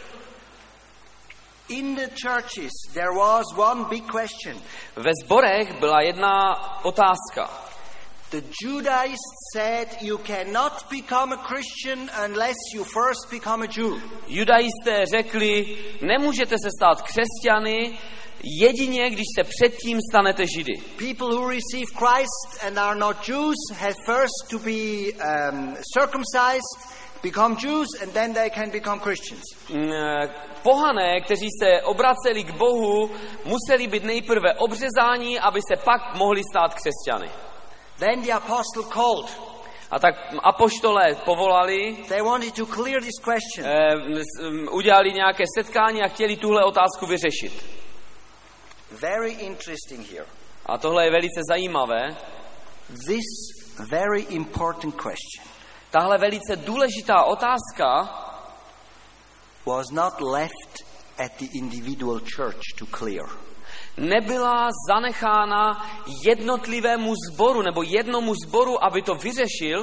In the churches there was one big question. Ve sborech byla jedna otázka. The Judaists said you cannot become a Christian unless you first become a Jew. Judaisté řekli, nemůžete se stát křesťany jedině, když se předtím stanete Židy. People who receive Christ and are not Jews have first to be circumcised, become Jews, and then they can become Christians. Pohané, kteří se obraceli k Bohu, museli být nejprve obřezáni, aby se pak mohli stát křesťany. Then the apostle called. A tak apoštolé povolali, They wanted to clear this question. udělali nějaké setkání a chtěli tuhle otázku vyřešit. Very interesting here. A tohle je velice zajímavé. This very important question Tahle velice důležitá otázka was not left at the individual church to clear. nebyla zanechána jednotlivému sboru nebo jednomu sboru, aby to vyřešil,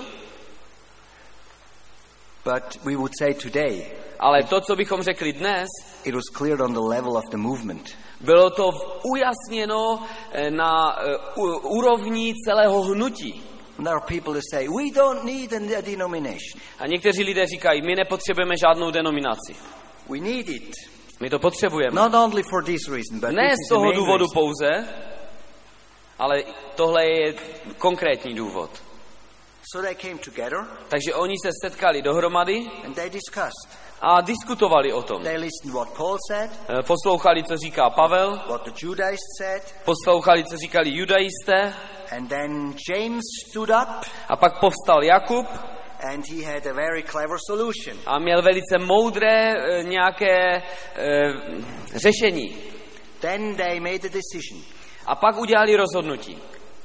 But we would say today, ale to, co bychom řekli dnes, it was cleared on the level of the movement. bylo to ujasněno na úrovni celého hnutí. And there are people who say, we don't need a denomination. A někteří lidé říkají, my nepotřebujeme žádnou denominaci. We need it. My to potřebujeme. Not only for this reason, but Ne this z is the toho main důvodu reason. pouze, ale tohle je konkrétní důvod. So they came together Takže oni se setkali dohromady and they discussed. a diskutovali o tom. They listened what Paul said, Poslouchali, co říká Pavel, what the Judaists said, poslouchali, co říkali judaisté, and then James stood up a pak povstal Jakub and he had a very clever solution. a měl velice moudré nějaké řešení. Then they made a decision. A pak udělali rozhodnutí.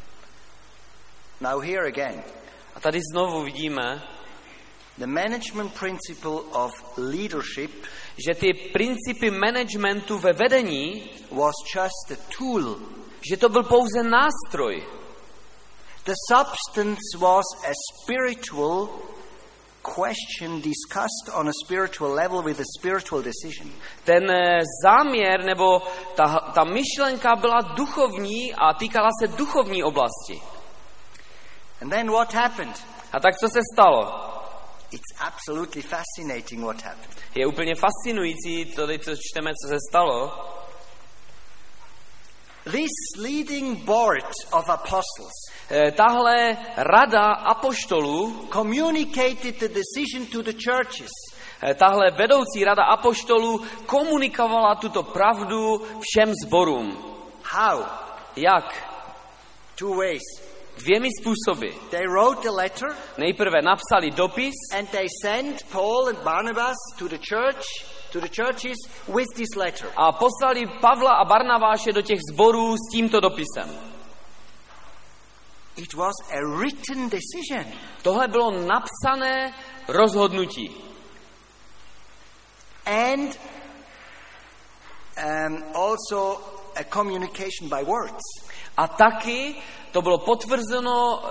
Now here again, A tady znovu vidíme, the management principle of leadership že ty principy managementu ve vedení, was just a tool. že to byl pouze nástroj. The substance was a spiritual question discussed on a spiritual level with a spiritual decision. Ten záměr nebo ta myšlenka byla duchovní a týkala se duchovní oblasti. And then what happened? A tak co se stalo? It's absolutely fascinating what happened. Je úplně fascinující to, co čteme, co se stalo. This leading board of apostles Tahle rada apoštolů, communicated the decision to the churches. tahle vedoucí rada apoštolů komunikovala tuto pravdu všem sborům. How? Jak? 2 ways. 2 způsoby. They wrote a letter Nejprve napsali dopis and they sent Paul and Barnabas to the churches with this letter. a poslali Pavla a Barnabáše do těch sborů s tímto dopisem. It was a written decision. Tohle bylo napsané rozhodnutí. And also a communication by words. A taky to bylo potvrzeno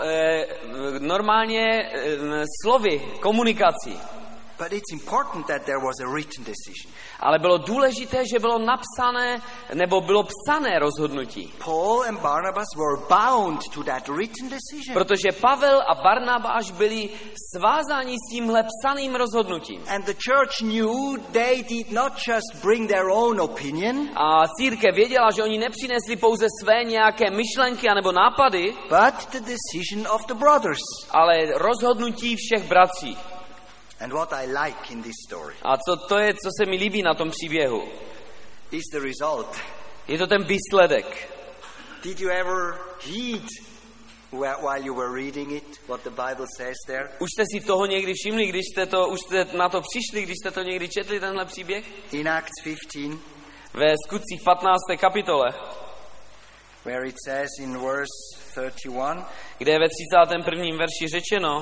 normálně slovy, komunikací. But it's important that there was a written decision. Ale bylo důležité, že bylo napsané, nebo bylo psané rozhodnutí. Paul and Barnabas were bound to that written decision. Protože Pavel a Barnabáš byli svázáni s tímhle psaným rozhodnutím. And the church knew they did not just bring their own opinion. A církev věděla, že oni nepřinesli pouze své nějaké myšlenky anebo nápady, But the decision of the brothers. ale rozhodnutí všech bratří. And what I like in this story A co se mi líbí na tom příběhu? is the result. Je to ten výsledek. Did you ever heed while you were reading it what the Bible says there? Už jste si toho někdy všimli, už jste na to přišli, když jste to někdy četli, tenhle příběh? In Acts 15, Ve Skutcích 15. kapitole, where it says in verse 31, kde je ve 31. verši řečeno,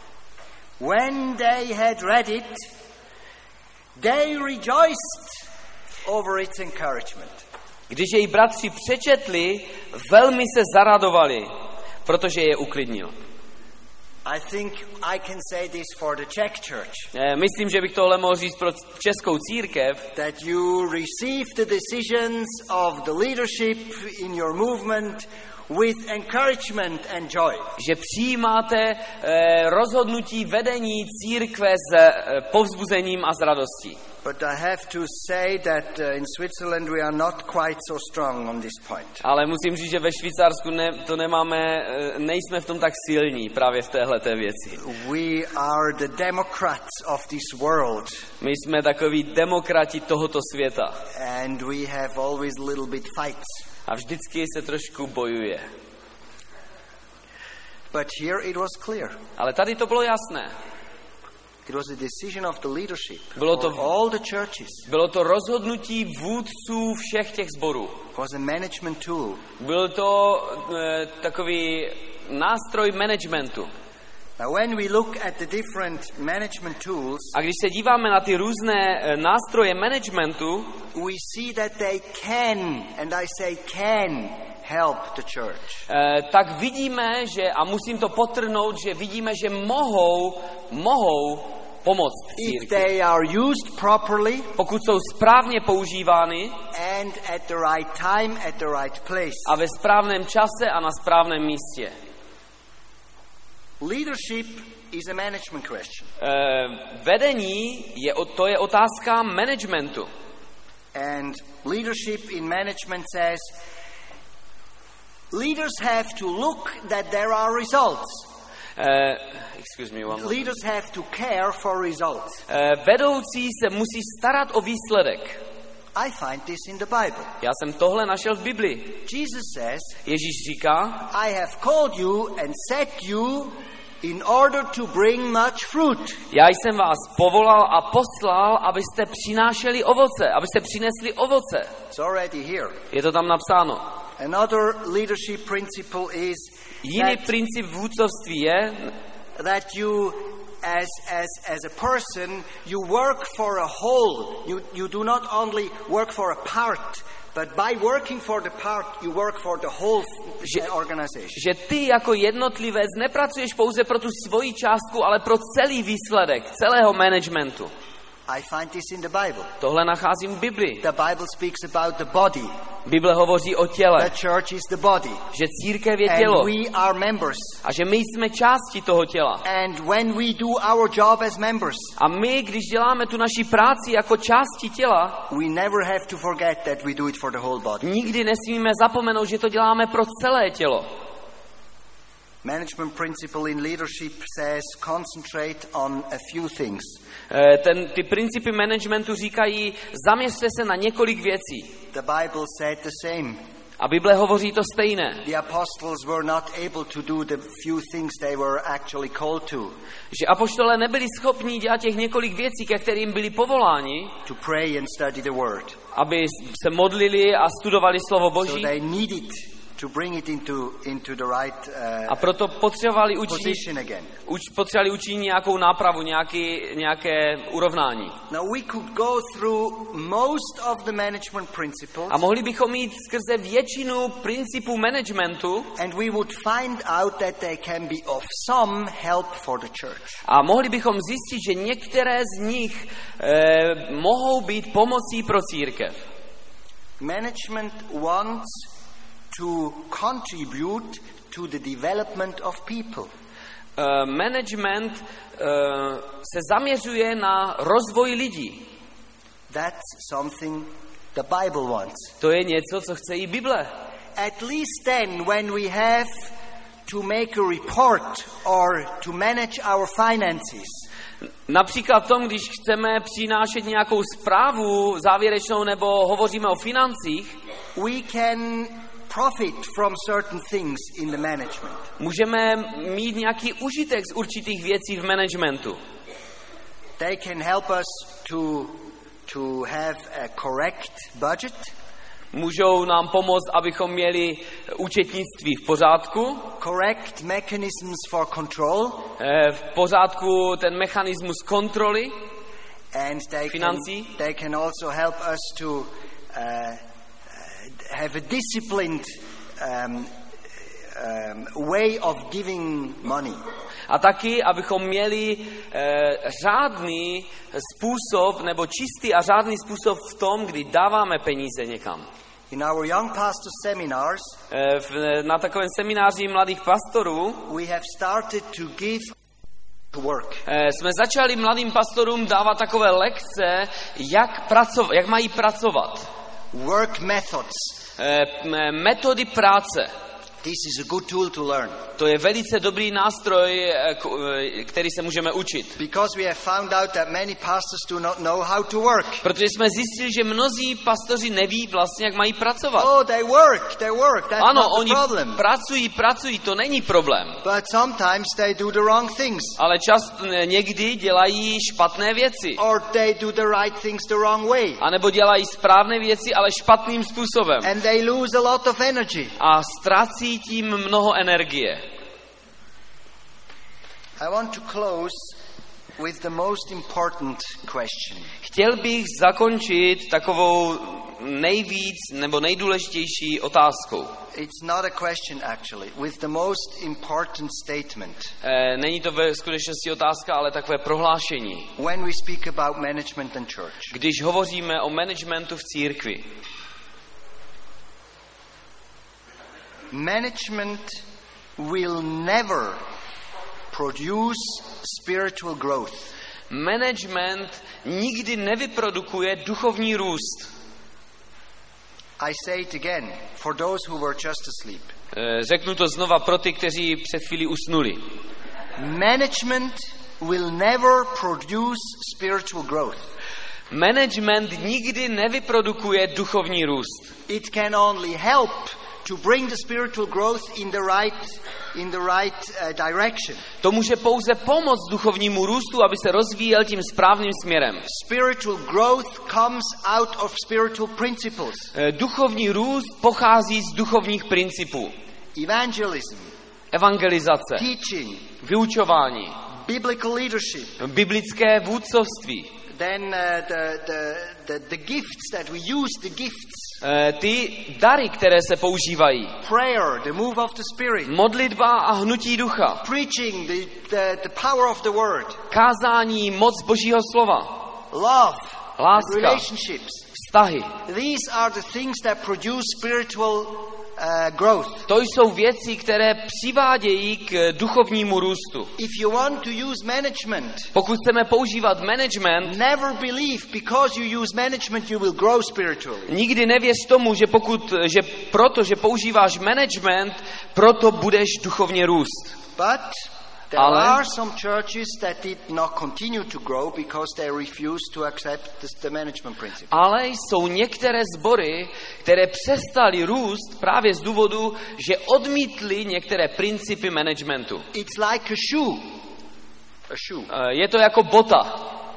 when they had read it, they rejoiced over its encouragement. když jej bratři přečetli, velmi se zaradovali, protože je uklidnil. I think I can say this for the Czech church, Myslím, že bych tohle mohl říct pro českou církev, that you receive the decisions of the leadership in your movement with encouragement and joy. že přijímáte rozhodnutí vedení církve s povzbuzením a s radostí. But I have to say that in Switzerland we are not quite so strong on this point. Ale musím říct, že ve Švýcarsku nejsme v tom tak silní právě v téhleté věci. We are the democrats of this world, My jsme takoví demokrati tohoto světa. and we have always a little bit fights. A vždycky se trošku bojuje. But here it was clear. Ale tady to bylo jasné. It was a decision of the leadership Bylo to- of all the churches. Bylo to rozhodnutí vůdců všech těch sborů. It was a management tool. Byl to takový nástroj managementu. Now when we look at the different management tools, A když se díváme na ty různé nástroje managementu, we see that they can, and I say can, help the church. tak vidíme, a musím to podtrhnout, že vidíme, že mohou pomoct If církvi. they are used properly Pokud jsou správně používány and at the right time, at the right place. a ve správném čase a na správném místě. Leadership is a management question. Vedení to je otázka managementu. And leadership in management says leaders have to look that there are results. Excuse me, one Leaders have to care for results. Vedoucí se musí starat o výsledek. I find this in the Bible. Já jsem tohle našel v Biblii. Jesus says, Ježíš říká, I have called you and set you in order to bring much fruit. já jsem vás povolal a poslal, abyste přinášeli ovoce, abyste přinesli ovoce. It's already here. Je to tam napsáno. Another leadership principle is Jiný princip vůdcovství je, that you as a person you work for a whole. You do not only work for a part, but by working for the part you work for the whole organization. že ty jako jednotlivec nepracuješ pouze pro tu svoji částku, ale pro celý výsledek, celého managementu. I find this in the Bible. Tohle nacházím v Biblii. The Bible speaks about the body. Bible hovoří o těle, The church is the body. že církev je tělo And we are members. a že my jsme částí toho těla. And when we do our job as members, A my, když děláme tu naši práci jako části těla, we never have to forget that we do it for the whole body. nikdy nesmíme zapomenout, že to děláme pro celé tělo. Management principle in leadership says concentrate on a few things. Ty principy managementu říkají, zaměřte se na několik věcí. The Bible said the same. A Bible hovoří to stejné. The apostles were not able to do the few things they were actually called to. Že apoštolé nebyli schopni dělat těch několik věcí, ke kterým byli povoláni, To pray and study the word. aby se modlili a studovali slovo So Boží. they needed to bring it into the right A proto potřebovali position again. učinit nějakou nápravu, nějaké urovnání. Now we could go through most of the management principles. A mohli bychom jít skrze většinu principů managementu And we would find out that they can be of some help for the church. a mohli bychom zjistit, že některé z nich mohou být pomocí pro církev. Management wants to contribute to the development of people. Management se zaměřuje na rozvoj lidí. That's something the Bible wants. To je něco, co chce i Bible. At least then, when we have to make a report or to manage our finances, Například v tom, když chceme přinášet nějakou zprávu závěrečnou nebo hovoříme o financích, we can profit from certain things in the management. můžeme mít nějaký užitek z určitých věcí v managementu. They can help us to have a correct budget. Můžou nám pomoct, abychom měli účetnictví v pořádku, Correct mechanisms for control, v pořádku ten mechanismus kontroly and financí. they can also help us to have a disciplined way of giving money. A taky, abychom měli řádný způsob, nebo čistý a řádný způsob v tom, kdy dáváme peníze někam. In our young pastor seminars, Na takovém semináři mladých pastorů we have started to give work. jsme začali mladým pastorům dávat takové lekce, jak mají pracovat. Work methods. Metody práce. This is a good tool to learn. To je velice dobrý nástroj, který se můžeme učit. Because we have found out that many pastors do not know how to work. Protože jsme zjistili, že mnozí pastoři neví vlastně, jak mají pracovat. Oh, they work, that's Ano, not oni the problem. pracují, to není problém. But sometimes they do the wrong things. Ale někdy dělají špatné věci. Or they do the right things the wrong way. A nebo dělají správné věci, ale špatným způsobem. And they lose a lot of energy. A ztrácí tím mnoho energie. I want to close with the most important question. Chtěl bych zakončit takovou nejvíc nebo nejdůležitější otázkou. It's not a question actually, with the most important statement. Není to ve skutečnosti otázka, ale takové prohlášení. When we speak about management and church. Když hovoříme o managementu v církvi. Management will never produce spiritual growth. Management nikdy nevyprodukuje duchovní růst. I say it again for those who were just asleep. Řeknu to znova pro ty, kteří před chvílí usnuli. Management will never produce spiritual growth. Management nikdy nevyprodukuje duchovní růst. It can only help to bring the spiritual growth in the right direction. To může pouze pomoct duchovnímu růstu, aby se rozvíjel tím správným směrem. Spiritual growth comes out of spiritual principles. Duchovní růst pochází z duchovních principů. Evangelism, Evangelizace, teaching, vyučování, biblical leadership. biblické vůdcovství. Then the gifts that we use, the gifts. Ty dary, které se používají. Prayer, the move of the Spirit. Modlitba a hnutí ducha. Preaching, the power of the word. Kázání, moc Božího slova. Love, Láska, relationships. vztahy. These are the things that produce spiritual growth. To jsou věci, které přivádějí k duchovnímu růstu. If you want to use management, Pokud chceme používat management, never believe because you use management you will grow spiritually. nikdy nevěř tomu, že protože používáš management, proto budeš duchovně růst. But there Ale are some churches that did not continue to grow because they refused to accept the management principle. Ale jsou některé sbory, které přestaly růst právě z důvodu, že odmítly některé principy managementu. It's like a shoe. A shoe. Je to jako bota.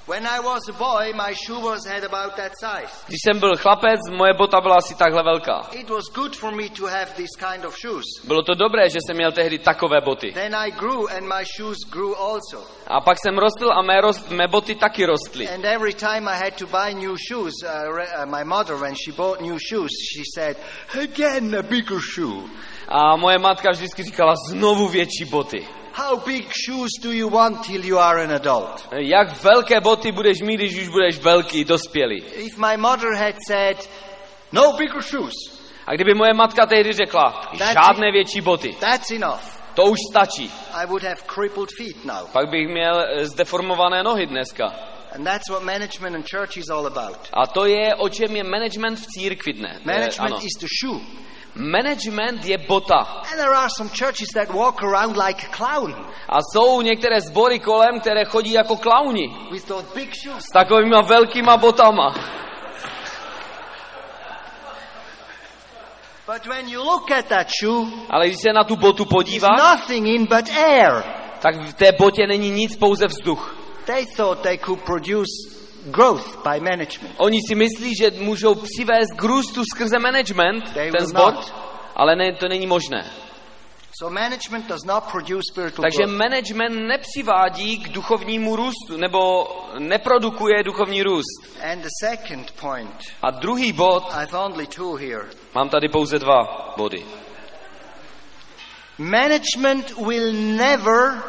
When I was a boy, my shoe had about that size. Když jsem byl chlapec, moje bota byla asi takhle velká. It was good for me to have this kind of shoes. Bylo to dobré, že jsem měl tehdy takové boty. Then I grew and my shoes grew also. A pak jsem rostl a mé boty taky rostly. And every time I had to buy new shoes, my mother, when she bought new shoes, she said, again a bigger shoe. A moje matka vždycky říkala, znovu větší boty. How big shoes do you want till you are an adult? Jak velké boty budeš mít, když už budeš velký, dospělý? If my mother had said, no bigger shoes. A kdyby moje matka tehdy řekla, žádné větší boty. That's enough. To už stačí. I would have crippled feet now. Pak bych měl zdeformované nohy dneska. And that's what management and church is all about. A to je, o čem je management v církvi dnes. Management is the shoe. Management je bota. And there are some churches that walk around like a clown. A jsou některé sbory kolem, které chodí jako klauni. With those big shoes. S takovýma velkýma botama. But when you look at that shoe, ale když se na tu botu podíváš, nothing in but air. Tak v té botě není nic, pouze vzduch. They thought they could produce growth by management. Oni si myslí, že můžou přivést k růstu skrze management, ten sbor, ale ne, to není možné. So management does not produce spiritual Takže growth. management nepřivádí k duchovnímu růstu, nebo neprodukuje duchovní růst. And the second point. A druhý bod, I've only two here. Mám tady pouze 2 body. Management will never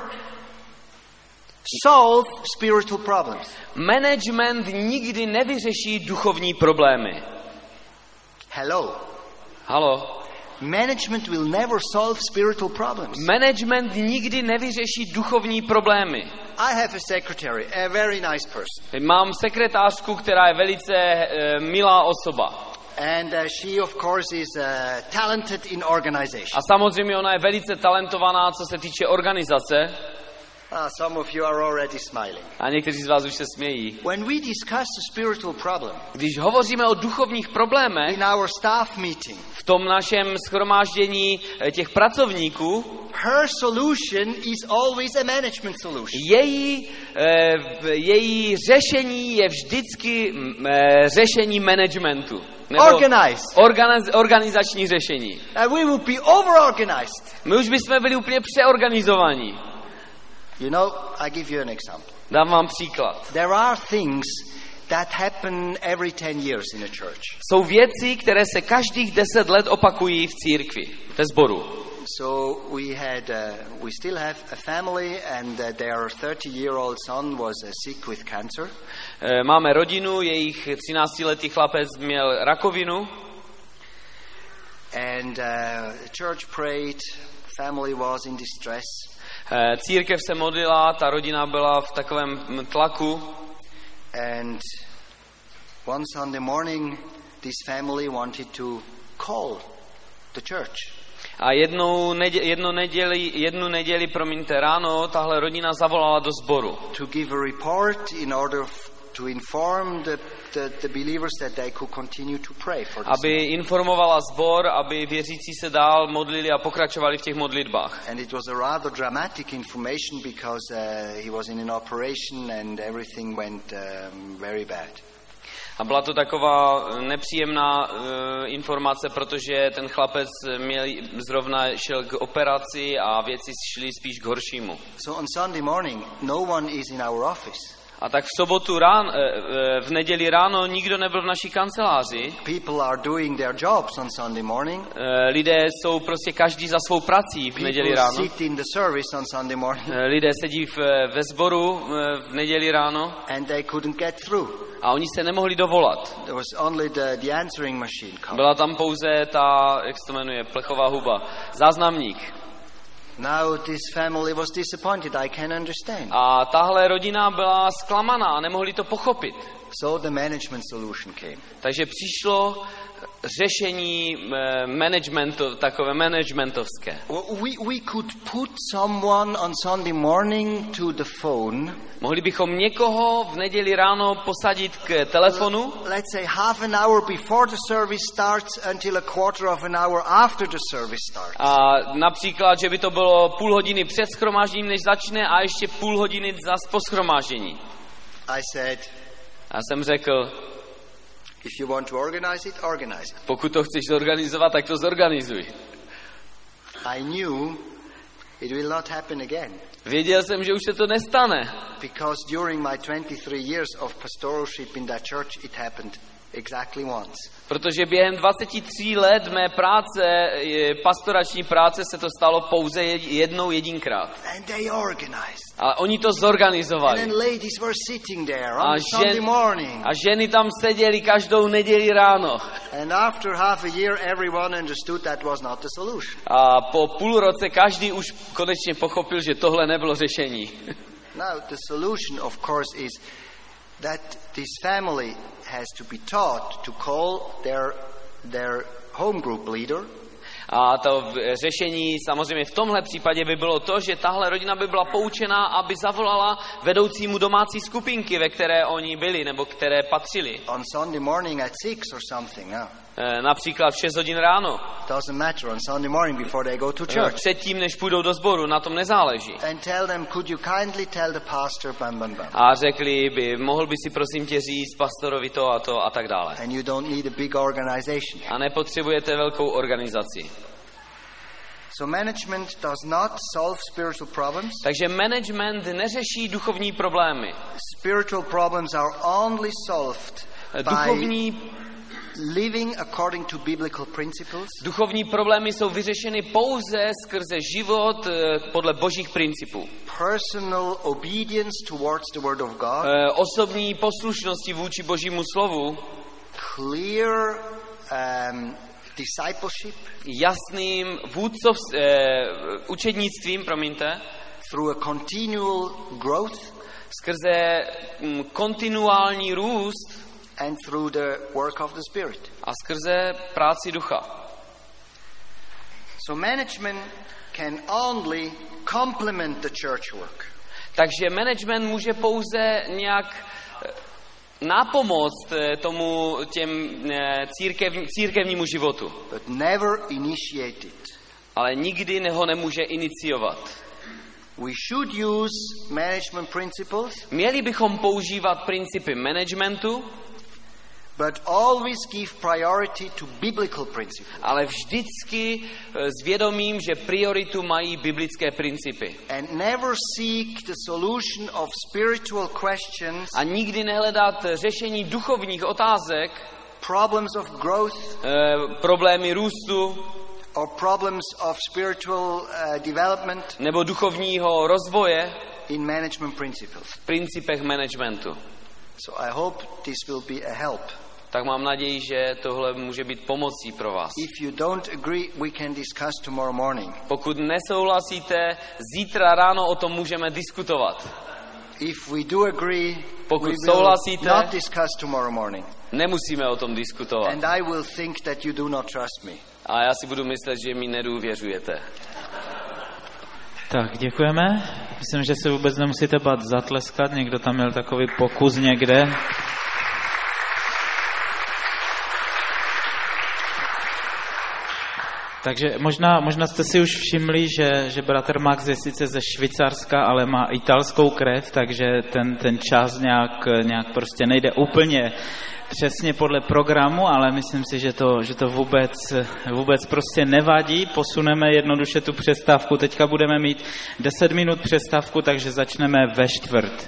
solve spiritual problems. Management nikdy nevyřeší duchovní problémy. Hello. Halo. Management will never solve spiritual problems. Management nikdy nevyřeší duchovní problémy. I have a secretary, a very nice person. Mám sekretářku, která je velice milá osoba. And she of course is talented in organization. A samozřejmě ona je velice talentovaná, co se týče organizace. Some of you are already smiling. A někteří z vás už se smějí. When we discuss a spiritual problem, když hovoříme o duchovních problémech, in our staff meeting, v tom našem shromáždění těch pracovníků, her solution is always a management solution. Její řešení je vždycky řešení managementu. Organizační řešení. And we would be overorganized. My už bychom byli úplně přeorganizovaní. You know, I give you an example. Dám vám příklad. There are things that happen every 10 years in a church. Jsou věci, které se každých 10 let opakují v církvi, ve sboru. So we still have a family and their 30-year-old son was sick with cancer. Máme rodinu, jejich 13letý chlapec měl rakovinu. And church prayed, family was in distress. Církev se modlila, ta rodina byla v takovém tlaku. And one Sunday morning this family wanted to call the church. A jednu neděli, ráno, tahle rodina zavolala do sboru. To give a report in order to inform the believers that they could continue to pray for this. Aby informovala sbor, aby věřící se dál modlili a pokračovali v těch modlitbách. And it was a rather dramatic information because he was in an operation and everything went very bad. A byla to taková nepříjemná informace, protože ten chlapec zrovna šel k operaci a věci šly spíš k horšímu. So on Sunday morning no one is in our office. A tak v sobotu v neděli ráno nikdo nebyl v naší kanceláři. People are doing their jobs on Sunday morning. Lidé jsou prostě každý za svou prací v neděli ráno. People sit in the service on Sunday morning. Lidé sedí ve sboru v neděli ráno. And they couldn't get through. A oni se nemohli dovolat. There was only the answering machine coming. Byla tam pouze ta, jak se to jmenuje, plechová huba, záznamník. Now this family was disappointed, I can understand. A tahle rodina byla zklamaná, nemohli to pochopit. So the management solution came. Takže přišlo řešení takové managementovské. We could put someone on Sunday morning to the phone. Mohli bychom někoho v neděli ráno posadit k telefonu. Let's say half an hour before the service starts until a quarter of an hour after the service starts. A například, že by to bylo půl hodiny před shromážděním, než začne, a ještě půl hodiny zas po shromáždění. I said, A jsem řekl, if you want to organize it, organize it. pokud to chceš zorganizovat, tak to zorganizuj. I knew it will not happen again. Věděl jsem, že už se to nestane. Because during my 23 years of pastoralship in that church, it happened exactly once. Protože během 23 let mé práce, pastorační práce, se to stalo pouze jedinkrát. And they organized. Ale oni to And zorganizovali. then ladies were sitting there on Sunday morning. A ženy tam seděly každou neděli ráno. And after half a year, everyone understood that was not the solution. A po půl roce každý už konečně pochopil, že tohle nebylo řešení. Now, the solution, of course, is that this family has to be taught to call their home group leader. A to řešení samozřejmě v tomhle případě by bylo to, že tahle rodina by byla poučená, aby zavolala vedoucímu domácí skupinky, ve které oni byli nebo které patřili. On Sunday morning at 6 or something, no? Například v 6 hodin ráno. Doesn't matter, on Sunday morning before they go to church. Předtím, než půjdou do sboru, na tom nezáleží. And tell them, could you kindly tell the pastor, bam, bam, bam. A řekli by, mohl by si prosím tě říct pastorovi to a tak dále. And you don't need a big organization. A nepotřebujete velkou organizaci. So management does not solve spiritual problems. Takže management neřeší duchovní problémy. Spiritual problems are only solved by living according to biblical principles. Duchovní problémy jsou vyřešeny pouze skrze život podle božích principů. Personal obedience towards the word of God. Osobní poslušnosti vůči božímu slovu. Clear discipleship. Jasným učednictvím, through a continual growth. Skrze kontinuální růst. And through the work of the Spirit. A skrze práci ducha. So management can only complement the church work. Takže management může pouze nějak nápomoct těm církevnímu životu. But never initiate it. Ale nikdy ho nemůže iniciovat. We should use management principles. Měli bychom používat principy managementu. But always give priority to biblical principles. Ale vždycky s vědomím, že prioritu mají biblické principy. And never seek the solution of spiritual questions. A nikdy nehledat řešení duchovních otázek. Problems of growth. Problémy růstu. Or problems of spiritual development. Nebo duchovního rozvoje. In management principles. V principech managementu. So I hope this will be a help. Tak mám naději, že tohle může být pomocí pro vás. If you don't agree, we can discuss tomorrow morning. Pokud nesouhlasíte, zítra ráno o tom můžeme diskutovat. If we do agree, pokud we souhlasíte, will not discuss tomorrow morning. Nemusíme o tom diskutovat. And I will think that you do not trust me. A já si budu myslet, že mi nedůvěřujete. Tak, děkujeme. Myslím, že se vůbec nemusíte bát zatleskat. Někdo tam měl takový pokus někde. Takže možná jste si už všimli, že bratr Max je sice ze Švýcarska, ale má italskou krev, takže ten čas nějak prostě nejde úplně přesně podle programu, ale myslím si, že to vůbec prostě nevadí. Posuneme jednoduše tu přestávku. Teďka budeme mít 10 minut přestávku, takže začneme ve 4.